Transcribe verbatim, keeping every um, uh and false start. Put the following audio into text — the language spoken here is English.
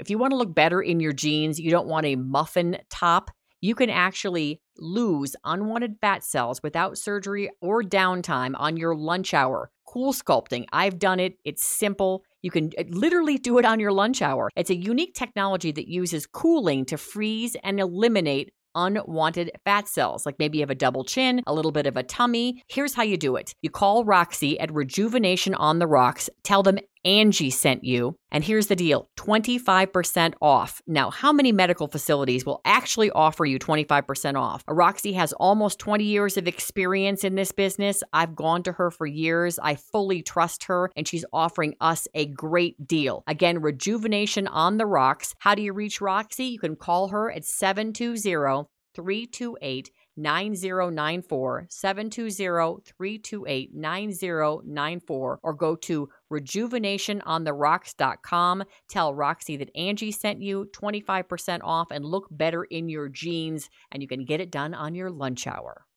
if you want to look better in your jeans, you don't want a muffin top, you can actually lose unwanted fat cells without surgery or downtime on your lunch hour. Cool Sculpting. I've done it. It's simple. You can literally do it on your lunch hour. It's a unique technology that uses cooling to freeze and eliminate unwanted fat cells, like maybe you have a double chin, a little bit of a tummy. Here's how you do it. You call Roxy at Rejuvenation on the Rocks, tell them Angie sent you, and here's the deal, twenty-five percent off. Now, how many medical facilities will actually offer you twenty-five percent off? Roxy has almost twenty years of experience in this business. I've gone to her for years. I fully trust her, and she's offering us a great deal. Again, Rejuvenation on the Rocks. How do you reach Roxy? You can call her at seven two zero, three two eight, nine zero nine four, seven two zero, three two eight, nine zero nine four, or go to rejuvenation on the rocks dot com. Tell Roxy that Angie sent you, twenty-five percent off, and look better in your jeans, and you can get it done on your lunch hour.